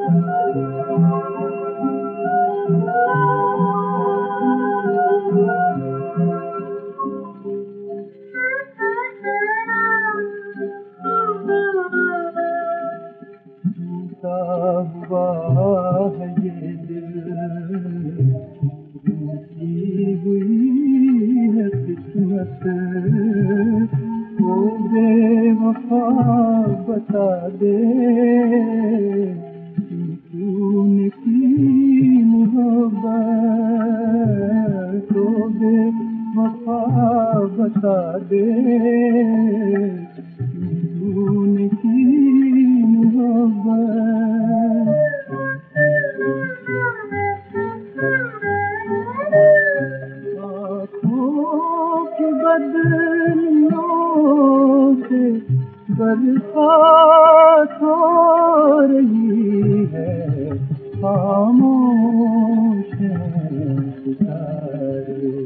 हुआ है ये दिल, टूटी हुई है किस्मत, वो बेवफा बता दे तूने की मोहब्बत, वो बेवफा बता दे तूने की आँखों की बदलियों से बरसात हो रही है, खामोश हैं सितारे,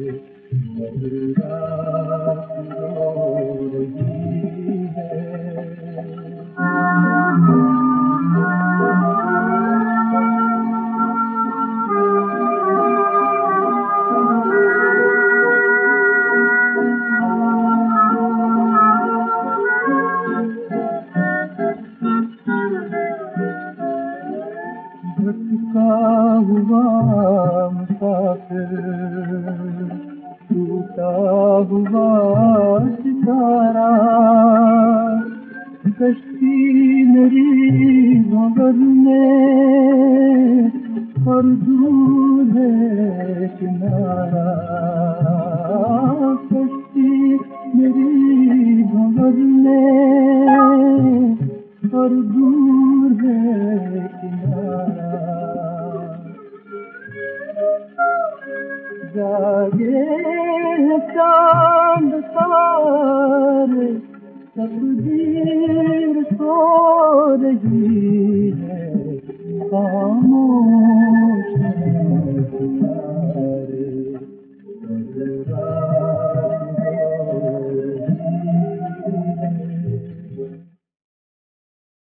रात रो रही है। भटका हुआ मुसाफिर, टूटा हुआ सितारा, कश्ती मेरी मगर में और दूर है किनारा।